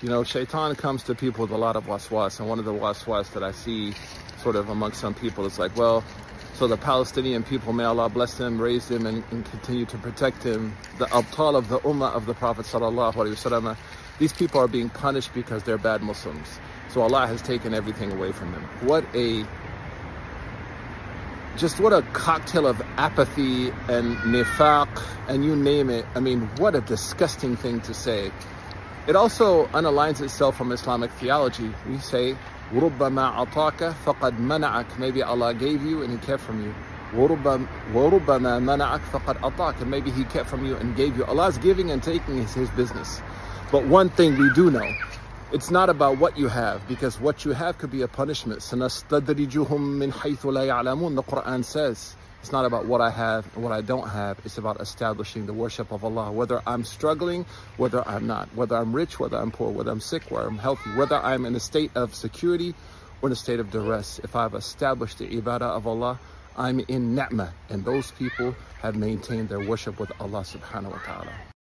You know, shaitan comes to people with a lot of waswas, and one of the waswas that I see sort of amongst some people is like, well, so the Palestinian people, may Allah bless them, raise them, and continue to protect him, the abtal of the ummah of the Prophet sallallahu alaihi wasallam, these people are being punished because they're bad Muslims. So Allah has taken everything away from them. What a cocktail of apathy and nifaq and you name it. I mean, what a disgusting thing to say. It also unaligns itself from Islamic theology. We say, وَرُبَّمَا عَطَاكَ فَقَدْ مَنَعَكَ. Maybe Allah gave you and He kept from you. وَرُبَّمَا مَنَعَكَ فَقَدْ أَطَاكَ. Maybe He kept from you and gave you. Allah's giving and taking is His business. But one thing we do know, it's not about what you have, because what you have could be a punishment. سَنَسْتَدْرِجُهُمْ مِنْ حَيْثُ لَا يَعْلَمُونَ. The Quran says, it's not about what I have and what I don't have. It's about establishing the worship of Allah. Whether I'm struggling, whether I'm not. Whether I'm rich, whether I'm poor. Whether I'm sick, whether I'm healthy. Whether I'm in a state of security or in a state of duress. If I've established the ibadah of Allah, I'm in ni'mah. And those people have maintained their worship with Allah subhanahu wa ta'ala.